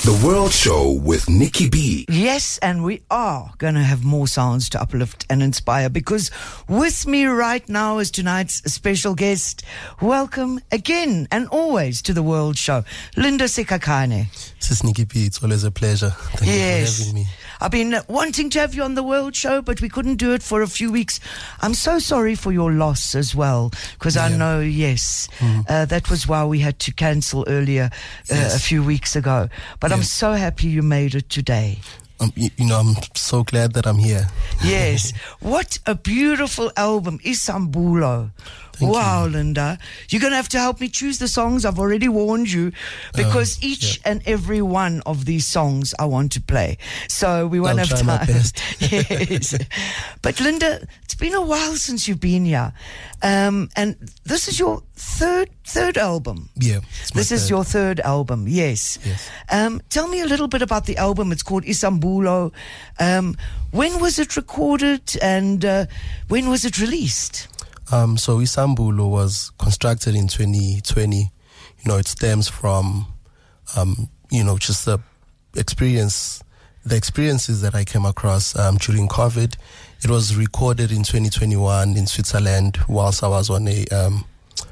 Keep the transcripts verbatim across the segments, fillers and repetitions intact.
The World Show with Nikki B. Yes, and we are going to have more sounds to uplift and inspire, because with me right now is tonight's special guest. Welcome again and always to The World Show, Linda Sikhakhane. This is Nikki B. It's always a pleasure. Thank yes. you for having me. I've been wanting to have you on The World Show, but we couldn't do it for a few weeks. I'm so sorry for your loss as well, because yeah. I know, yes, mm. uh, that was why we had to cancel earlier uh, yes. a few weeks ago. But yeah. I'm so happy you made it today. Um, you, you know, I'm so glad that I'm here. Yes. What a beautiful album, Isambulo. Thank wow, you. Linda. You're going to have to help me choose the songs. I've already warned you, because uh, each yeah. and every one of these songs I want to play. So we won't I'll have try time. My best. Yes. But Linda, it's been a while since you've been here. Um, and this is your third third album. Yeah. This is third. your third album, yes. Yes. Um, tell me a little bit about the album. It's called Isambulo. Um, when was it recorded, and uh, when was it released? Um, so Isambulo was constructed in twenty twenty. You know, it stems from, um, you know, just the experience, the experiences that I came across um, during COVID. It was recorded in twenty twenty-one in Switzerland whilst I was on a um,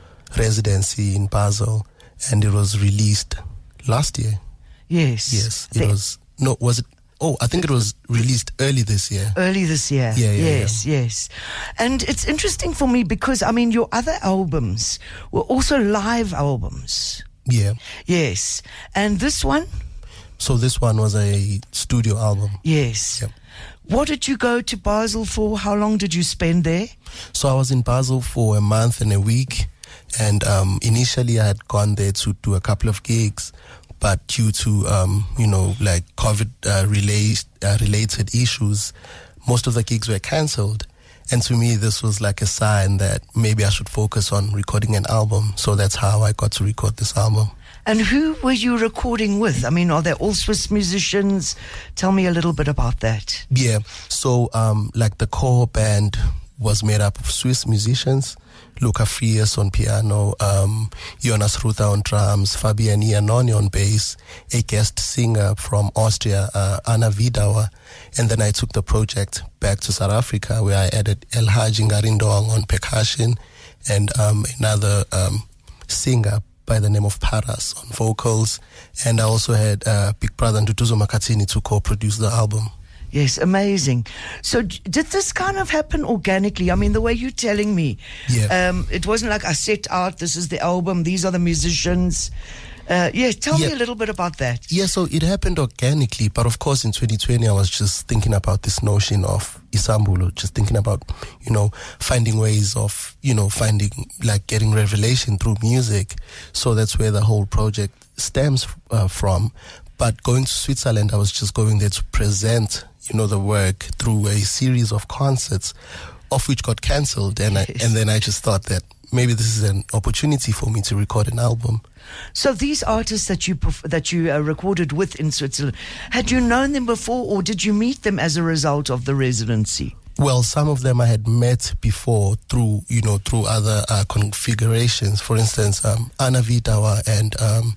residency in Basel, and it was released last year. Yes. Yes, it the- was. No, was it? Oh, I think it was released early this year. Early this year. Yeah, yeah, yes, yeah. yes. And it's interesting for me because, I mean, your other albums were also live albums. Yeah. Yes. And this one? So this one was a studio album. Yes. Yeah. What did you go to Basel for? How long did you spend there? So I was in Basel for a month and a week. And um, initially I had gone there to do a couple of gigs. But due to, um, you know, like COVID uh, relate, uh, related issues, most of the gigs were cancelled. And to me, this was like a sign that maybe I should focus on recording an album. So that's how I got to record this album. And who were you recording with? I mean, are they all Swiss musicians? Tell me a little bit about that. Yeah. So, um, like the core band was made up of Swiss musicians. Luca Frias on piano, um, Jonas Ruther on drums, Fabian Iannone on bass, a guest singer from Austria, uh, Anna Vidauer. And then I took the project back to South Africa, where I added El Haji Ngarindong on percussion and um, another um, singer by the name of Paras on vocals. And I also had uh, Big Brother Nduduzo Makhathini to co-produce the album. Yes, amazing. So d- did this kind of happen organically? I mean, the way you're telling me, yeah. um, it wasn't like I set out, this is the album, these are the musicians. Uh, yeah, tell yeah. me a little bit about that. Yeah, so it happened organically, but of course in twenty twenty I was just thinking about this notion of Isambulo, just thinking about, you know, finding ways of, you know, finding, like getting revelation through music. So that's where the whole project stems uh, from. But going to Switzerland, I was just going there to present, you know, the work through a series of concerts, of which got cancelled. And yes. I, and then I just thought that maybe this is an opportunity for me to record an album. So these artists that you perf- that you uh, recorded with in Switzerland, had you known them before, or did you meet them as a result of the residency? Well, some of them I had met before through, you know, through other uh, configurations. For instance, um, Anna Vidauer and um,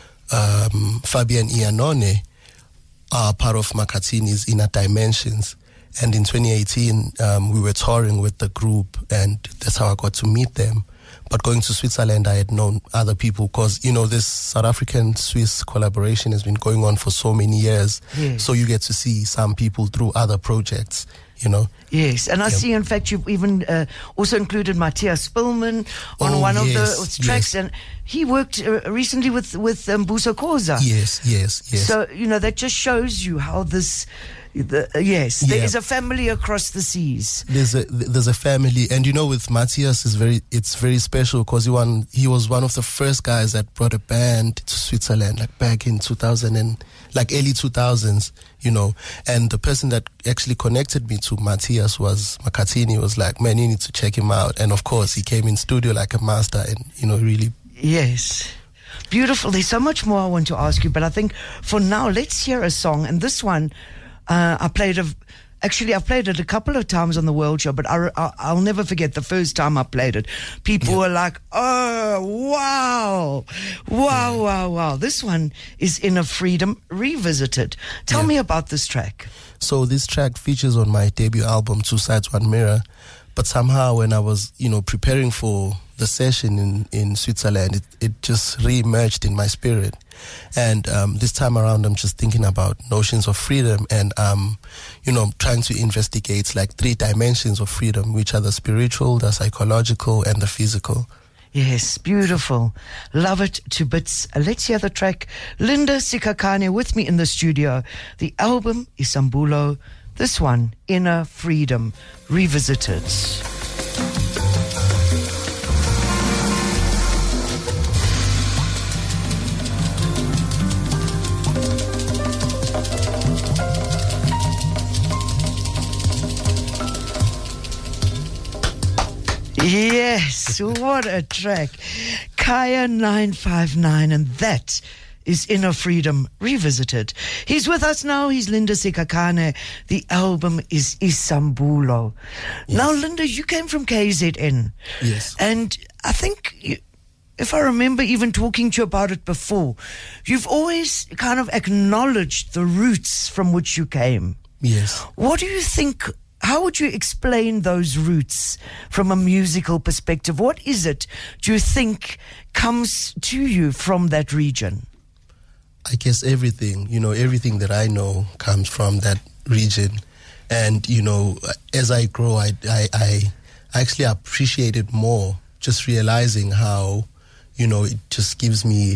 um, Fabian Iannone are part of Makhathini's Inner Dimensions. And in twenty eighteen, um, we were touring with the group, and that's how I got to meet them. But going to Switzerland, I had known other people because, you know, this South African-Swiss collaboration has been going on for so many years. Yes. So you get to see some people through other projects, you know. Yes, and I yeah. see, in fact, you've even uh, also included Matthias Spillman on oh, one yes, of the tracks, yes. and he worked uh, recently with, with um, Buso Khoza. Yes, yes, yes. So, you know, that just shows you how this... The, uh, yes, there yeah. is a family across the seas. There's a there's a family, and you know, with Matthias, is very it's very special because he one he was one of the first guys that brought a band to Switzerland, like back in two thousand and like early two thousands, you know. And the person that actually connected me to Matthias was Makhathini. Was like, man, you need to check him out. And of course, he came in studio like a master, and you know, really. Yes. Beautiful. There's so much more I want to ask you, but I think for now, let's hear a song. And this one, uh, I played a, Actually, I've played it a couple of times on the World Show, but I, I, I'll never forget the first time I played it. People yeah. were like, oh, wow, wow, yeah. wow, wow. This one is Inner Freedom Revisited. Tell yeah. me about this track. So this track features on my debut album, Two Sides, One Mirror. But somehow when I was, you know, preparing for the session in, in Switzerland, it, it just re-emerged in my spirit. And um, this time around, I'm just thinking about notions of freedom and, um, you know, trying to investigate like three dimensions of freedom, which are the spiritual, the psychological, and the physical. Yes, beautiful. Love it to bits. Let's hear the track. Linda Sikhakhane with me in the studio. The album is Isambulo. This one, Inner Freedom Revisited. Yes, what a track. Kaya nine five nine, and that is Inner Freedom Revisited. He's with us now. He's Linda Sikhakhane. The album is Isambulo. Yes. Now, Linda, you came from K Z N. Yes. And I think, you, if I remember even talking to you about it before, you've always kind of acknowledged the roots from which you came. Yes. What do you think... How would you explain those roots from a musical perspective? What is it, do you think, comes to you from that region? I guess everything, you know, everything that I know comes from that region. And, you know, as I grow, I, I, I actually appreciate it more, just realizing how, you know, it just gives me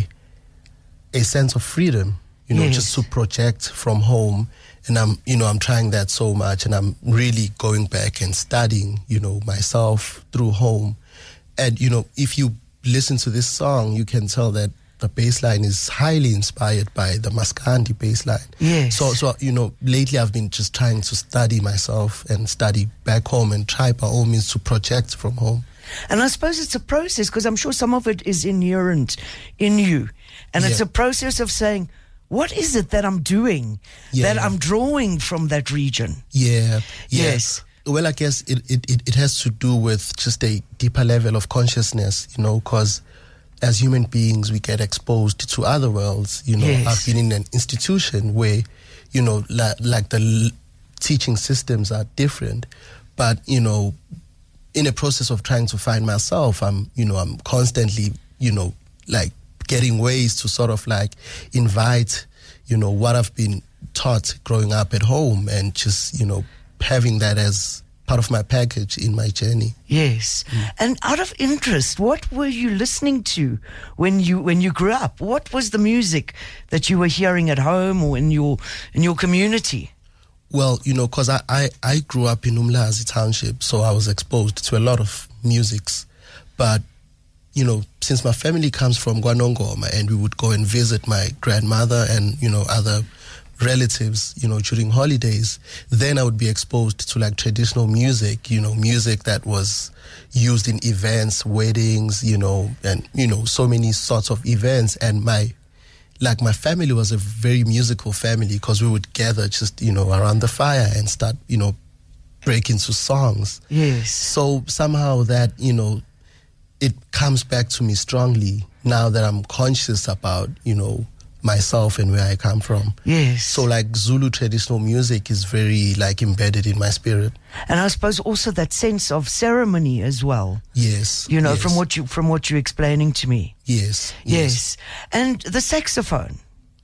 a sense of freedom, you know, yes. just to project from home. And I'm, you know, I'm trying that so much, and I'm really going back and studying, you know, myself through home. And, you know, if you listen to this song, you can tell that the bass line is highly inspired by the Maskandi bass line. Yes. So, so, you know, lately I've been just trying to study myself and study back home and try by all means to project from home. And I suppose it's a process, because I'm sure some of it is inherent in you. And yeah. it's a process of saying, what is it that I'm doing, yeah. that I'm drawing from that region? Yeah. yeah. Yes. Well, I guess it, it, it has to do with just a deeper level of consciousness, you know, because as human beings, we get exposed to other worlds. You know, yes. I've been in an institution where, you know, like, like the l- teaching systems are different. But, you know, in a process of trying to find myself, I'm, you know, I'm constantly, you know, like, getting ways to sort of like invite, you know, what I've been taught growing up at home, and just, you know, having that as part of my package in my journey. Yes. Mm. And out of interest, what were you listening to when you when you grew up? What was the music that you were hearing at home or in your in your community? Well, you know, because I, I, I grew up in Umlazi Township, so I was exposed to a lot of musics. But you know, since my family comes from Guanongoma, and we would go and visit my grandmother and, you know, other relatives, you know, during holidays, then I would be exposed to like traditional music, you know, music that was used in events, weddings, you know, and, you know, so many sorts of events. And my, like my family was a very musical family, because we would gather just, you know, around the fire and start, you know, break into songs. Yes. So somehow that, you know, it comes back to me strongly now that I'm conscious about, you know, myself and where I come from. Yes. So like Zulu traditional music is very like embedded in my spirit. And I suppose also that sense of ceremony as well. Yes. You know, yes. from what you from what you're explaining to me. Yes. Yes. yes. And the saxophone.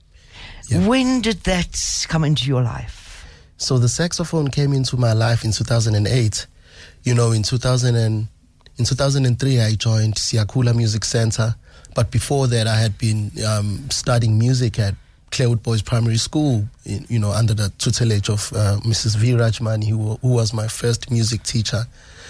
Yeah. When did that come into your life? So the saxophone came into my life in two thousand eight. You know, in two thousand and In two thousand three, I joined Siakula Music Center. But before that, I had been um, studying music at Clarewood Boys Primary School, in, you know, under the tutelage of uh, Missus V. Rajmani, who, who was my first music teacher.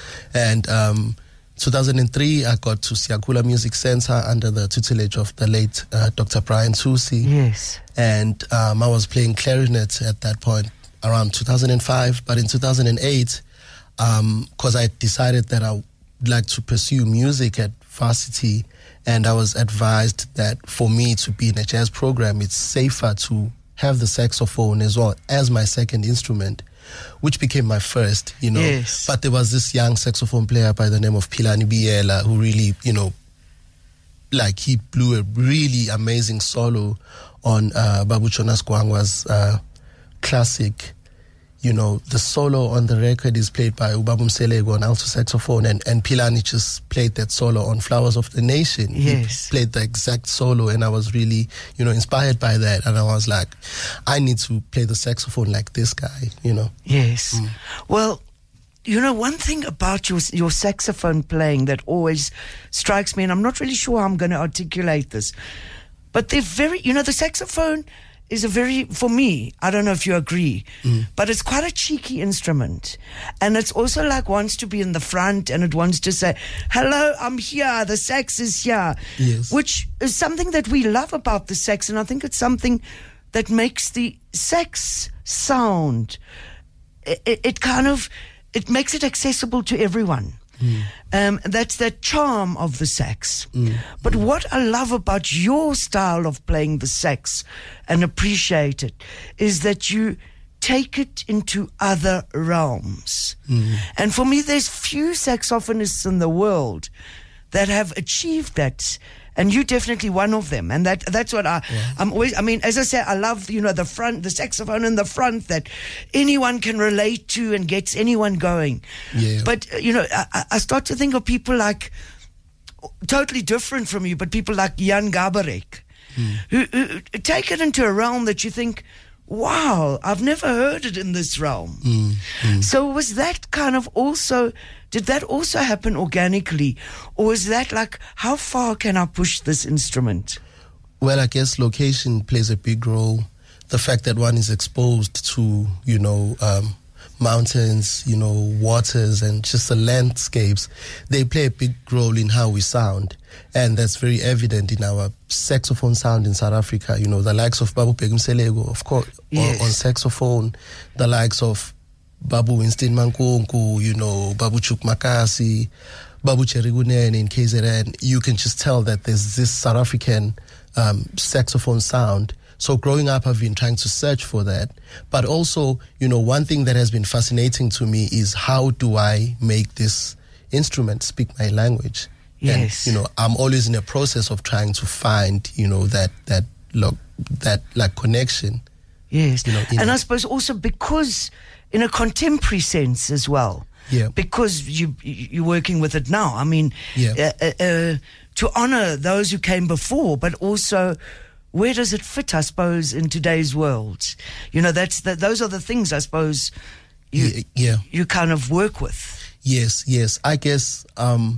And um, two thousand three, I got to Siakula Music Center under the tutelage of the late uh, Doctor Brian Tusi. Yes. And um, I was playing clarinet at that point around two thousand five. But in two thousand eight, because um, I decided that I like to pursue music at varsity, and I was advised that for me to be in a jazz program, it's safer to have the saxophone as well as my second instrument. which became my first, you know. Yes. But there was this young saxophone player by the name of Philani Biela who really, you know, like he blew a really amazing solo on uh, Babu Jonas Gwangwa's uh, classic. You know, the solo on the record is played by Ubabu Mselego on alto saxophone, and, and Philani just played that solo on Flowers of the Nation. Yes. He played the exact solo, and I was really, you know, inspired by that. And I was like, I need to play the saxophone like this guy, you know. Yes. Mm. Well, you know, one thing about your your saxophone playing that always strikes me, and I'm not really sure how I'm going to articulate this, but they're very, you know, the saxophone is a very, for me, I don't know if you agree, mm. but it's quite a cheeky instrument. And it's also like wants to be in the front, and it wants to say, hello, I'm here, the sax is here. Yes. Which is something that we love about the sax, and I think it's something that makes the sax sound, it, it, it kind of, it makes it accessible to everyone. Mm. Um, that's the charm of the sax. Mm. But mm. what I love about your style of playing the sax and appreciate it is that you take it into other realms. Mm. And for me, there's few saxophonists in the world that have achieved that. And you're definitely one of them. And that that's what I, yeah. I'm always, I mean, as I said, I love, you know, the front, the saxophone in the front that anyone can relate to and gets anyone going. Yeah. But, you know, I, I start to think of people like, totally different from you, but people like Jan Garbarek, mm. who, who take it into a realm that you think, wow, I've never heard it in this realm. Mm. Mm. So was that kind of also... Did that also happen organically? Or is that like, how far can I push this instrument? Well, I guess location plays a big role. The fact that one is exposed to, you know, um, mountains, you know, waters, and just the landscapes, they play a big role in how we sound. And that's very evident in our saxophone sound in South Africa. You know, the likes of Babu Mselego, of course, yes. on, on saxophone, the likes of Babu Winston Mankunku, you know, Babu Chuk Makasi, Babu Cherigunen in K Z N. You can just tell that there's this South African um, saxophone sound. So growing up, I've been trying to search for that. But also, you know, one thing that has been fascinating to me is how do I make this instrument speak my language? Yes. And, you know, I'm always in a process of trying to find, you know, that, that, look, that like connection. Yes. You know, and it. I suppose also because... in a contemporary sense as well, yeah. because you you're working with it now. I mean, yeah. uh, uh, uh, to honor those who came before, but also where does it fit? I suppose in today's world, you know, that's the, those are the things I suppose you yeah, yeah. you kind of work with. Yes, yes. I guess um,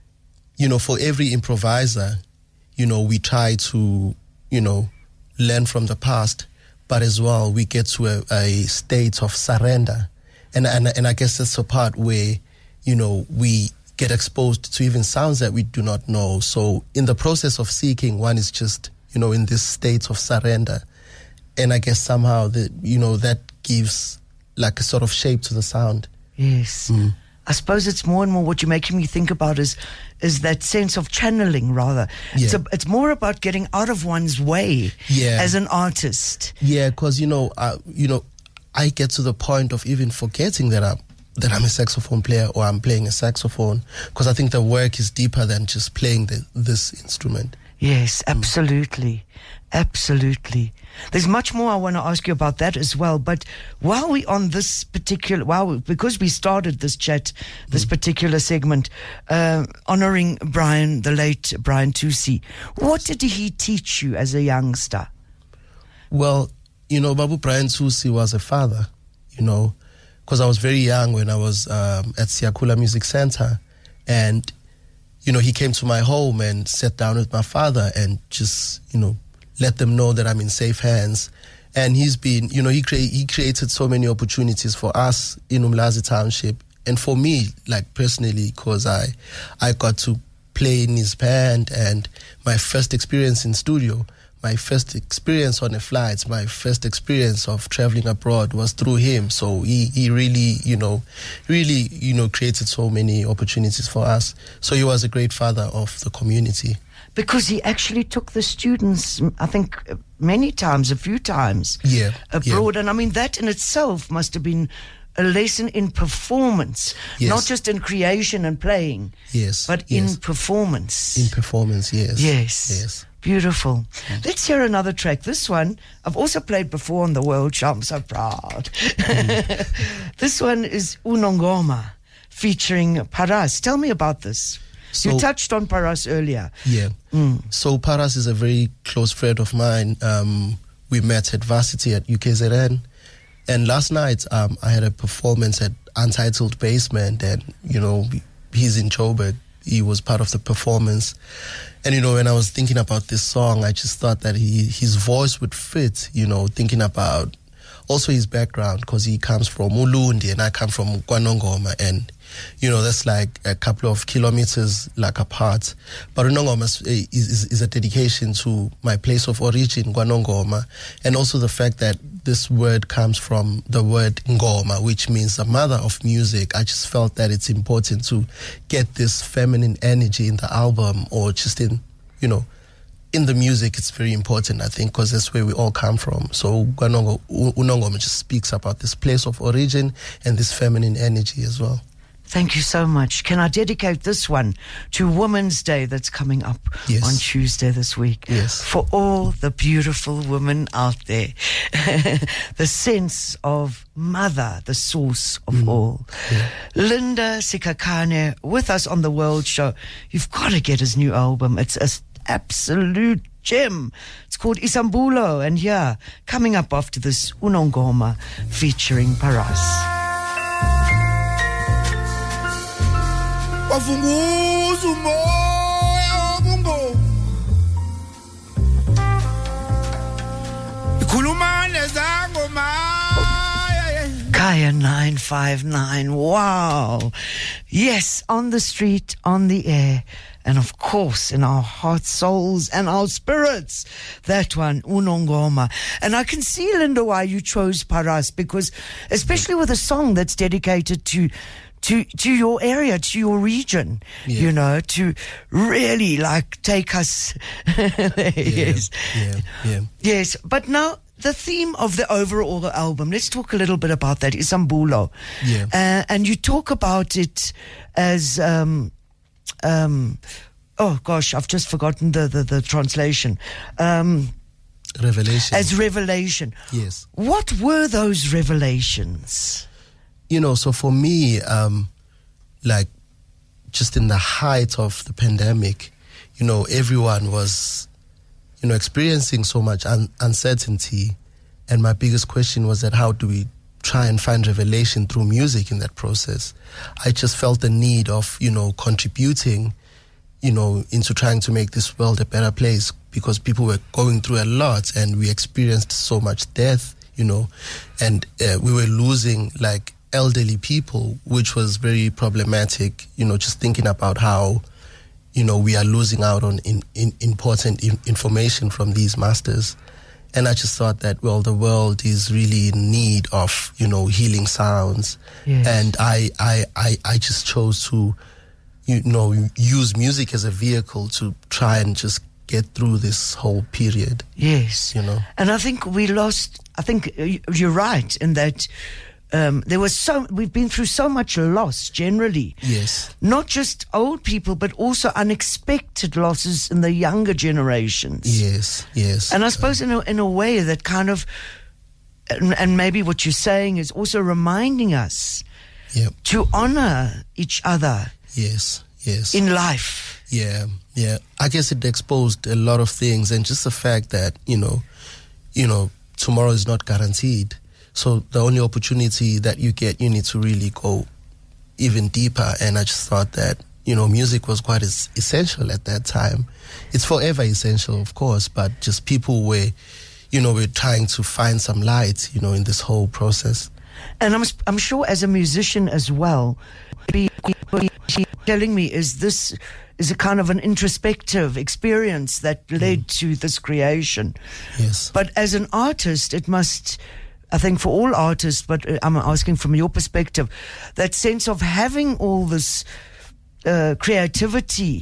you know, for every improviser, you know, we try to you know learn from the past. But as well, we get to a, a state of surrender. And, and and I guess that's the part where, you know, we get exposed to even sounds that we do not know. So in the process of seeking, one is just, you know, in this state of surrender. And I guess somehow, that you know, that gives like a sort of shape to the sound. Yes. Mm. I suppose it's more and more what you're making me think about is is that sense of channeling, rather. Yeah. It's, a, it's more about getting out of one's way yeah. as an artist. Yeah, because, you know, uh, you know, I get to the point of even forgetting that I'm, that I'm a saxophone player or I'm playing a saxophone, because I think the work is deeper than just playing the, this instrument. Yes, absolutely. Absolutely. There's much more I want to ask you about that as well. But while we on this particular, while because we started this chat, this mm. particular segment, uh, honoring Brian, the late Brian Thusi, what did he teach you as a youngster? Well, you know, Babu Brian Thusi was a father, you know, because I was very young when I was um, at Siakula Music Center, and you know, he came to my home and sat down with my father and just, you know, let them know that I'm in safe hands. And he's been, you know, he, cre- he created so many opportunities for us in Umlazi Township. And for me, like personally, because I, I got to play in his band, and my first experience in studio, my first experience on a flight, my first experience of traveling abroad was through him. So he, he really, you know, really, you know, created so many opportunities for us. So he was a great father of the community. Because he actually took the students, I think, many times, a few times, Yeah, abroad. yeah. And I mean, that in itself must have been a lesson in performance, Yes. not just in creation and playing, Yes, but yes. in performance. In performance, yes. Yes. Yes. Beautiful. Let's hear another track. This one, I've also played before on the World Show. I'm so proud. Mm. This one is Unongoma, featuring Paras. Tell me about this. So- you touched on Paras earlier. Yeah. So Paras is a very close friend of mine. Um, we met at varsity at U K Z N. And last night, um, I had a performance at Untitled Basement, and, you know, he's in Joburg. He was part of the performance. And, you know, when I was thinking about this song, I just thought that he his voice would fit, you know, thinking about also his background, because he comes from Ulundi and I come from KwaNongoma, and, you know, that's like a couple of kilometers like apart. But Unongoma is, is, is a dedication to my place of origin, KwaNongoma, and also the fact that this word comes from the word Ngoma, which means the mother of music. I just felt that it's important to get this feminine energy in the album, or just in, you know, in the music. It's very important, I think, because that's where we all come from. So Kwanongo- Unongoma just speaks about this place of origin and this feminine energy as well. Thank you so much. Can I dedicate this one to Women's Day that's coming up Yes. on Tuesday this week? Yes. For all the beautiful women out there. The sense of mother, the source of all. Yeah. Linda Sikakane with us on the World Show. You've got to get his new album. It's an absolute gem. It's called Isambulo. And yeah, coming up after this, Unongoma featuring Paras. Wavunguza umoya wobungoma, ikhuluma nezangoma. Kaya nine five nine. Wow. Yes, on the street, on the air, and of course in our hearts, souls, and our spirits. That one, Unongoma. And I can see, Linda, why you chose Paras, because especially with a song that's dedicated to to to your area, to your region, Yeah. you know, to really like take us there. Yes. Yeah, yeah. Yes, but now the theme of the overall album, let's talk a little bit about that, Isambulo. Yeah. Uh, and you talk about it as, um, um, oh gosh, I've just forgotten the, the, the translation. Um, Revelation. as revelation. Yes. What were those revelations? You know, so for me, um, like, just in the height of the pandemic, you know, everyone was, you know, experiencing so much un- uncertainty. And my biggest question was that how do we try and find revelation through music in that process? I just felt the need of, you know, contributing, you know, into trying to make this world a better place, because people were going through a lot and we experienced so much death, you know, and uh, we were losing, like, elderly people, which was very problematic, you know, just thinking about how, you know, we are losing out on in, in important in, information from these masters. And I just thought that, well, the world is really in need of, you know, healing sounds. Yes. And I, I, I, I just chose to, you know, use music as a vehicle to try and just get through this whole period. Yes. You know. And I think we lost, I think uh, you're right in that um, there was so, we've been through so much loss generally. Yes. Not just old people, but also unexpected losses in the younger generations. Yes, yes. And I suppose in a, in a way that kind of, and, and maybe what you're saying is also reminding us Yep. to honor each other Yes, yes. in life. Yeah, yeah. I guess it exposed a lot of things, and just the fact that, you know, you know, tomorrow is not guaranteed. So the only opportunity that you get, you need to really go even deeper. And I just thought that, you know, music was quite es- essential at that time. It's forever essential, of course, but just people were, you know, were trying to find some light, you know, in this whole process. And I'm I'm sure as a musician as well, be, be telling me is this is a kind of an introspective experience that led mm. to this creation. Yes. But as an artist, it must, I think for all artists, but I'm asking from your perspective, that sense of having all this uh, creativity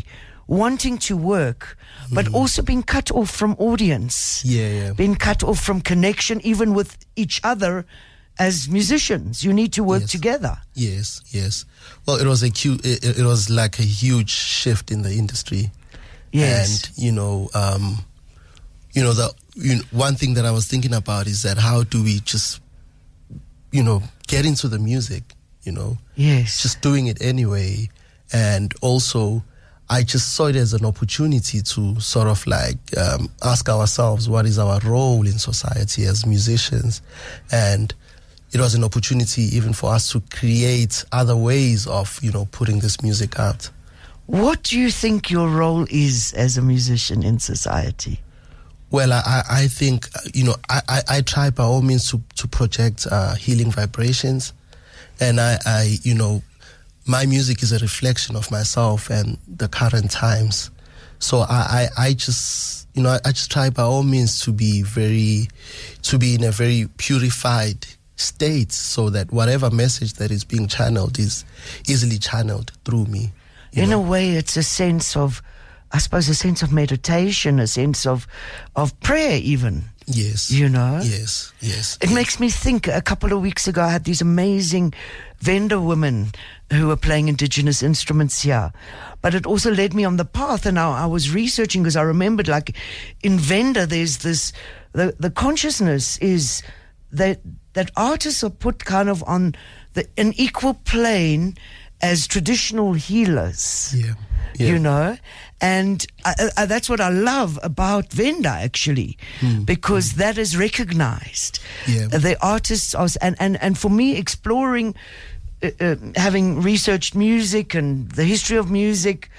wanting to work, but mm. also being cut off from audience. Yeah, yeah. Being cut off from connection, even with each other as musicians. You need to work yes. together. Yes, yes. Well, it was a cu- it, it was like a huge shift in the industry. Yes. And, you know, um, you know, the you know, one thing that I was thinking about is that how do we just, you know, get into the music, you know? Yes. Just doing it anyway. And also, I just saw it as an opportunity to sort of like um, ask ourselves what is our role in society as musicians. And it was an opportunity even for us to create other ways of, you know, putting this music out. What do you think your role is as a musician in society? Well, I, I think, you know, I, I, I try by all means to, to project uh, healing vibrations. And I, I, you know, my music is a reflection of myself and the current times. So I, I, I just, you know, I, I just try by all means to be very, to be in a very purified state so that whatever message that is being channeled is easily channeled through me. In know? a way, it's a sense of, I suppose, a sense of meditation, a sense of, of prayer even. Yes. You know? Yes, yes. It yes. makes me think, a couple of weeks ago, I had these amazing Venda women who were playing indigenous instruments here. But it also led me on the path, and I, I was researching because I remembered, like, in Venda, there's this, the, the consciousness is that, that artists are put kind of on the, an equal plane as traditional healers. Yeah. Yeah. You know, and I, I, that's what I love about Venda, actually, mm. because mm. that is recognized. Yeah. Uh, the artists are, and, and, and for me, exploring, uh, uh, having researched music and the history of music,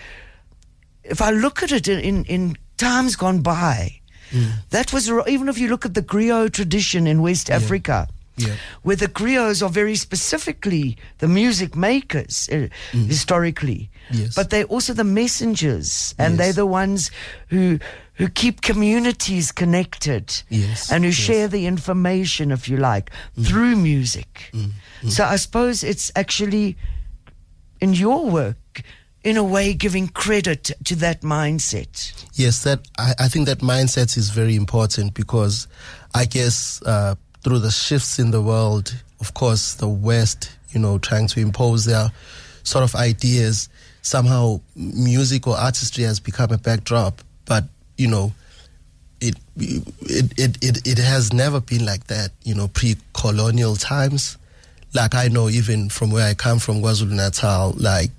if I look at it in, in, in times gone by, mm. that was, even if you look at the griot tradition in West yeah. Africa, Yeah. where the griots are very specifically the music makers uh, mm. historically, yes. but they're also the messengers, and yes. they're the ones who who keep communities connected, yes. and who yes. share the information, if you like, mm. through music. Mm. Mm. So I suppose it's actually in your work, in a way, giving credit to that mindset. Yes, that I, I think that mindset is very important because I guess. Uh, Through the shifts in the world, of course, the West, you know, trying to impose their sort of ideas, somehow music or artistry has become a backdrop. But, you know, it it, it, it, it has never been like that, you know, pre-colonial times. Like I know even from where I come from, KwaZulu-Natal, like,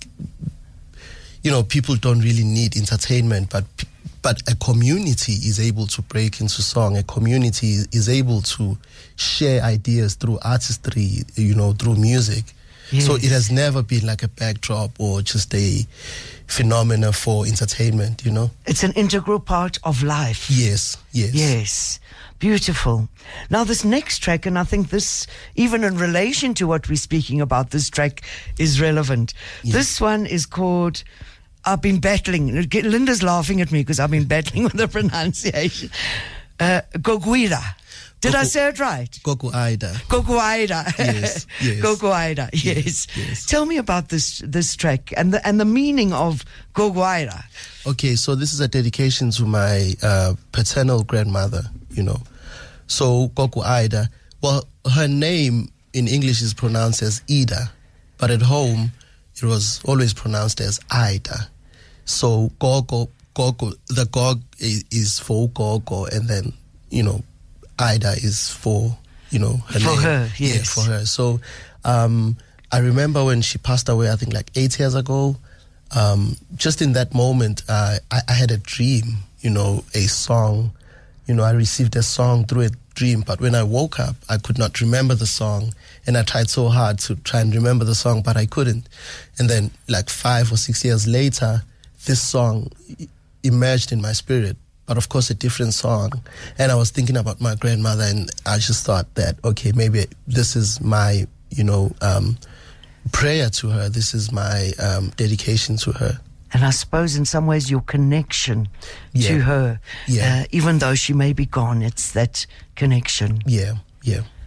you know, people don't really need entertainment, but But a community is able to break into song. A community is able to share ideas through artistry, you know, through music. Yes. So it has never been like a backdrop or just a phenomena for entertainment, you know. It's an integral part of life. Yes, yes. Yes. Beautiful. Now this next track, and I think this, even in relation to what we're speaking about, this track is relevant. Yes. This one is called... I've been battling. Linda's laughing at me because I've been battling with the pronunciation. Uh, Goguida. Did Goku, I say it right? Goguida. Goguida. Yes, yes. Goguida, yes. yes. Yes. Tell me about this this track and the and the meaning of Goguida. Okay, so this is a dedication to my uh, paternal grandmother, you know. So Goguida, well, her name in English is pronounced as Ida, but at home it was always pronounced as Ida. So Gogo, Gogo, the Gog is for Gogo, and then, you know, Ida is for, you know, her for name. her, yes. Yeah, for her. So um, I remember when she passed away, I think like eight years ago, um, just in that moment, uh, I, I had a dream, you know, a song. You know, I received a song through a dream, but when I woke up, I could not remember the song. And I tried so hard to try and remember the song, but I couldn't. And then like five or six years later, this song emerged in my spirit, but of course a different song. And I was thinking about my grandmother, and I just thought that, okay, maybe this is my, you know, um, prayer to her. This is my um, dedication to her. And I suppose in some ways your connection yeah. to her, yeah. uh, even though she may be gone, it's that connection. Yeah, yeah.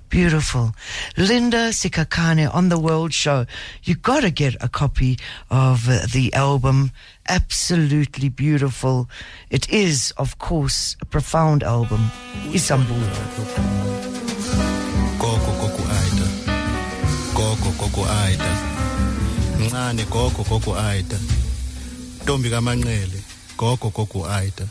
Beautiful. Linda Sikhakhane on the World Show. You got to get a copy of uh, the album. Absolutely beautiful. It is, of course, a profound album. Isambulo. Gogo gogo aida. Gogo gogo aida. Ncane gogo gogo aida. Ntombi kaManqele. Gogo gogo aida.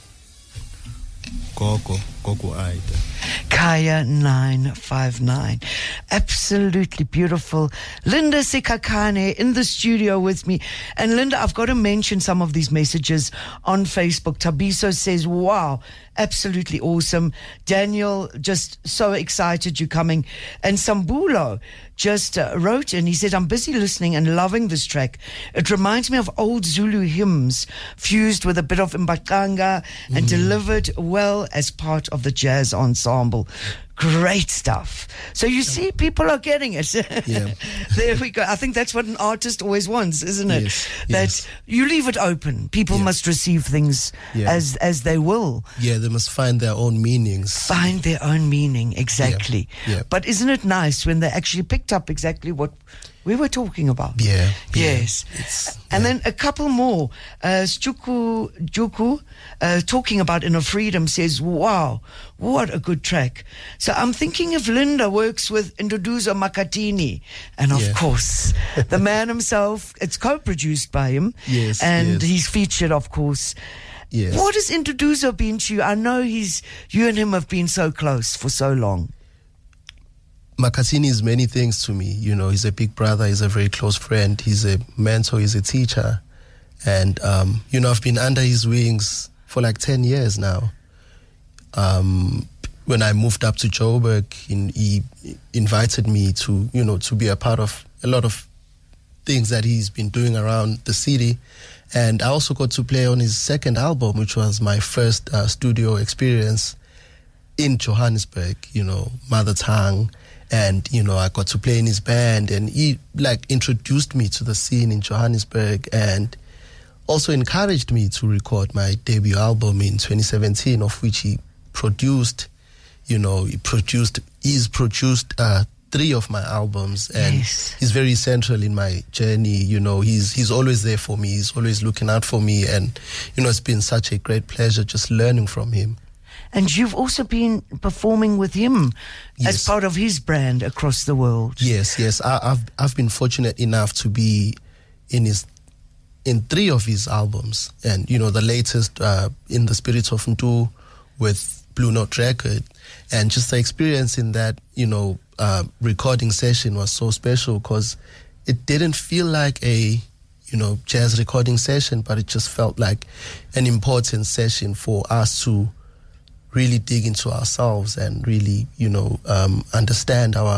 Gogo gogo aida. Kaya nine five nine. Absolutely beautiful. Linda Sikhakhane in the studio with me. And Linda, I've got to mention some of these messages on Facebook. Tabiso says, wow, absolutely awesome. Daniel, just so excited you're coming. And Sambulo just uh, wrote in, he said, I'm busy listening and loving this track. It reminds me of old Zulu hymns fused with a bit of Mbaqanga and mm. delivered well as part of the jazz ensemble. Great stuff. So you see, people are getting it. Yeah. There we go. I think that's what an artist always wants, isn't it? Yes, that yes. you leave it open. People yeah. must receive things yeah. as as they will. Yeah, they must find their own meanings. Find their own meaning, exactly. Yeah. Yeah. But isn't it nice when they actually picked up exactly what we were talking about? Yeah. Yes. Yeah. And then a couple more. Uh, Stuku Juku, uh, talking about Inner Freedom, says, wow, what a good track. So I'm thinking if Linda works with Induduzo Makhathini, and of yeah. course, the man himself, it's co-produced by him. Yes. And yes. he's featured, of course. Yes. What has Induduzo been to you? I know he's, you and him have been so close for so long. Makhathini is many things to me. You know, he's a big brother, he's a very close friend, he's a mentor, he's a teacher. And, um, you know, I've been under his wings for like ten years now. Um, when I moved up to Joburg, in, he invited me to, you know, to be a part of a lot of things that he's been doing around the city. And I also got to play on his second album, which was my first uh, studio experience in Johannesburg, you know, mother tongue. And, you know, I got to play in his band, and he, like, introduced me to the scene in Johannesburg and also encouraged me to record my debut album in twenty seventeen, of which he produced, you know, he produced, he's produced uh, three of my albums, and yes. he's very central in my journey. You know, he's he's always there for me, he's always looking out for me, and, you know, it's been such a great pleasure just learning from him. And you've also been performing with him yes. as part of his brand across the world. Yes, yes. I, I've I've been fortunate enough to be in his in three of his albums, and, you know, the latest uh, In the Spirit of Ntu with Blue Note Record, and just the experience in that, you know, uh, recording session was so special because it didn't feel like a, you know, jazz recording session, but it just felt like an important session for us to really dig into ourselves and really, you know, um, understand our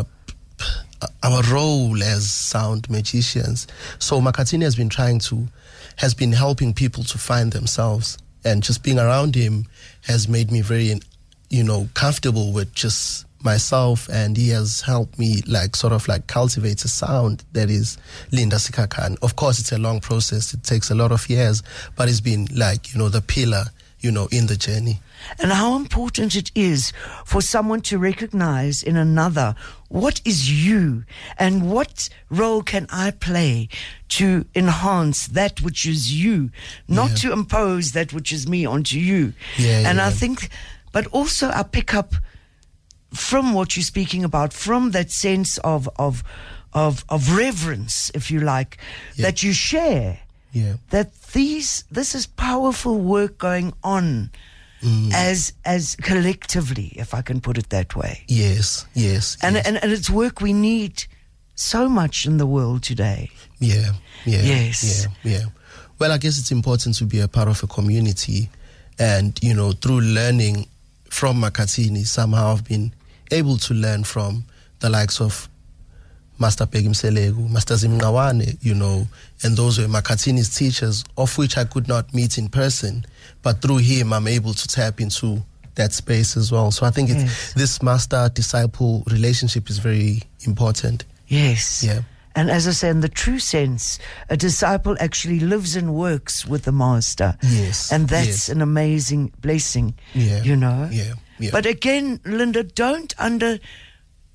our role as sound magicians. So Makhathini has been trying to, has been helping people to find themselves, and just being around him has made me very, you know, comfortable with just myself, and he has helped me, like, sort of like cultivate a sound that is Linda Sikhakhane. Of course, it's a long process. It takes a lot of years, but it's been, like, you know, the pillar, you know, in the journey. And how important it is for someone to recognize in another, what is you and what role can I play to enhance that which is you, not yeah. to impose that which is me onto you. Yeah, and yeah. I think, but also I pick up from what you're speaking about, from that sense of, of, of, of reverence, if you like, yeah. that you share. Yeah. That these, this is powerful work going on mm. as as collectively, if I can put it that way. Yes, yes. And yes. and and it's work we need so much in the world today. Yeah, yeah. Yes. Yeah, yeah. Well, I guess it's important to be a part of a community, and, you know, through learning from Makhathini, somehow I've been able to learn from the likes of Master Bheki Mseleku, Master Zimngawane, you know, and those were Makhathini's teachers, of which I could not meet in person, but through him I'm able to tap into that space as well. So I think it's, yes. this master-disciple relationship is very important. Yes. Yeah. And as I say, in the true sense, a disciple actually lives and works with the master. Yes. And that's yes. an amazing blessing, yeah. you know. Yeah. Yeah. But again, Linda, don't under...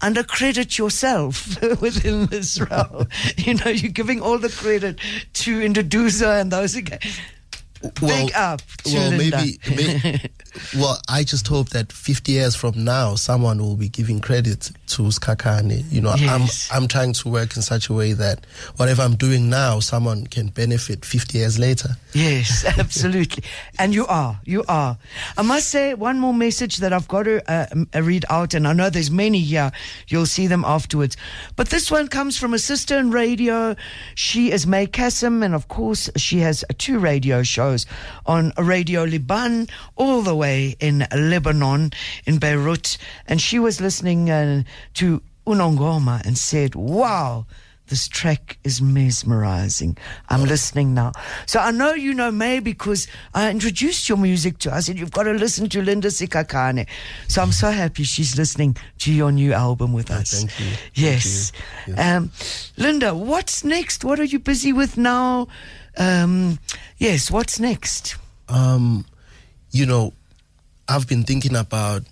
undercredit yourself within this role. You know, you're giving all the credit to Indoduza and those again. Well, Big up to well, Linda. maybe, maybe. Well, I just hope that fifty years from now, someone will be giving credit to Sikhakane. You know, Yes. I'm I'm trying to work in such a way that whatever I'm doing now, someone can benefit fifty years later. Yes, absolutely. And you are, you are. I must say one more message that I've got to uh, um, uh, read out, and I know there's many here. You'll see them afterwards. But this one comes from a sister in radio. She is May Kassim, and of course she has uh, two radio shows on Radio Liban, all the way in Lebanon, in Beirut. And she was listening uh, to Unongoma and said, wow, this track is mesmerizing. I'm listening now. So I know you know May because I introduced your music to her. I said, you've got to listen to Linda Sikhakane. So I'm so happy she's listening to your new album with us. Thank you. Yes. Thank you. Yes. Um, Linda, what's next? What are you busy with now? Um, yes, what's next? Um, you know, I've been thinking about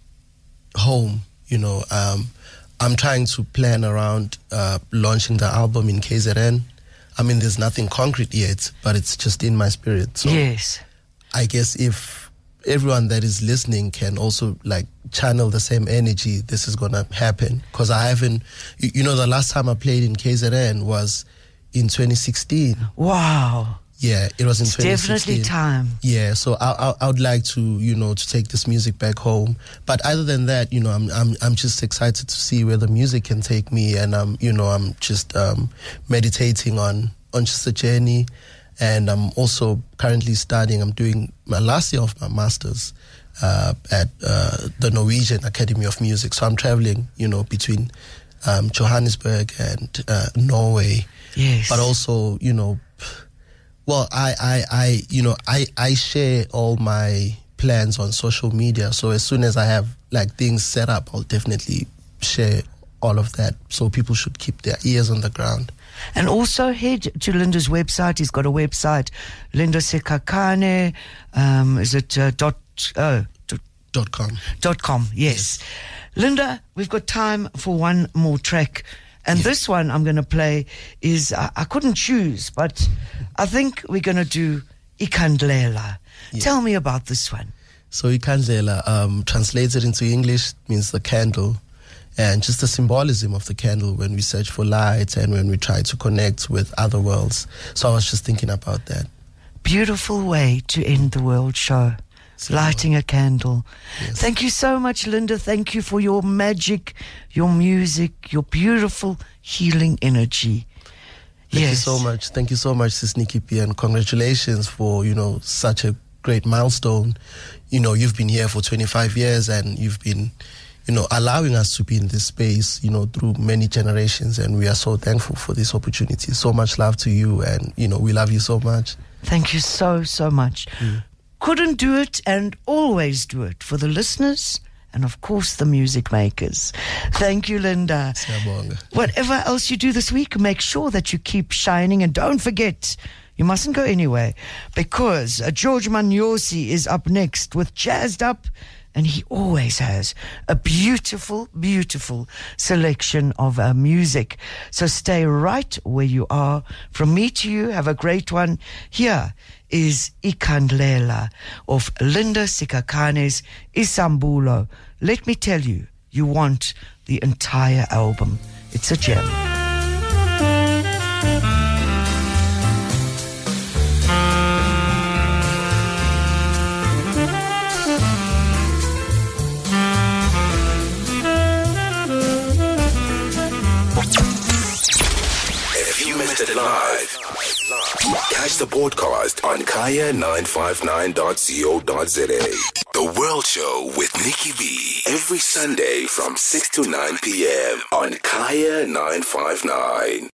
home, you know, um, I'm trying to plan around uh, launching the album in K Z N. I mean, there's nothing concrete yet, but it's just in my spirit. So Yes. I guess if everyone that is listening can also like channel the same energy, this is gonna happen. Because I haven't, you, you know, the last time I played in K Z N was in twenty sixteen. Wow. Yeah, it was in It's twenty sixteen. definitely time. Yeah, so I, I I would like to you know to take this music back home. But other than that, you know, I'm I'm I'm just excited to see where the music can take me, and I'm you know I'm just um, meditating on on just a journey, and I'm also currently studying. I'm doing my last year of my masters uh, at uh, the Norwegian Academy of Music. So I'm traveling, you know, between um, Johannesburg and uh, Norway. Yes. But also, you know. Well, I, I, I, you know, I, I share all my plans on social media. So as soon as I have like things set up, I'll definitely share all of that. So people should keep their ears on the ground. And also head to Linda's website. He's got a website, Linda Sikhakane. Um, is it uh, dot, oh, dot, Dot com. dot com, yes. Linda, we've got time for one more track. And Yeah. this one I'm going to play is, I, I couldn't choose, but I think we're going to do Ikandlela. Yeah. Tell me about this one. So Ikandlela, um, translated into English, means the candle. And just the symbolism of the candle when we search for light and when we try to connect with other worlds. So I was just thinking about that. Beautiful way to end the world show. Lighting a candle. Yes. Thank you so much, Linda. Thank you for your magic, your music, your beautiful healing energy. Thank yes. you so much. Thank you so much, Sis Nikki P, and congratulations for, you know, such a great milestone. You know, you've been here for twenty-five years and you've been, you know, allowing us to be in this space, you know, through many generations, and we are so thankful for this opportunity. So much love to you, and, you know, we love you so much. Thank you so, so much. Mm. Couldn't do it and always do it for the listeners and, of course, the music makers. Thank you, Linda. Siyabonga. Whatever else you do this week, make sure that you keep shining, and don't forget, you mustn't go anywhere, because uh, George Manyosi is up next with Jazzed Up, and he always has a beautiful, beautiful selection of uh, music. So stay right where you are. From me to you, have a great one. Here is Ikandlela of Linda Sikhakane's Isambulo. Let me tell you, you want the entire album. It's a gem. If you missed it live, catch the broadcast on kaya nine five nine dot co dot za. The World Show with Nikki B. Every Sunday from six to nine p.m. on Kaya nine five nine.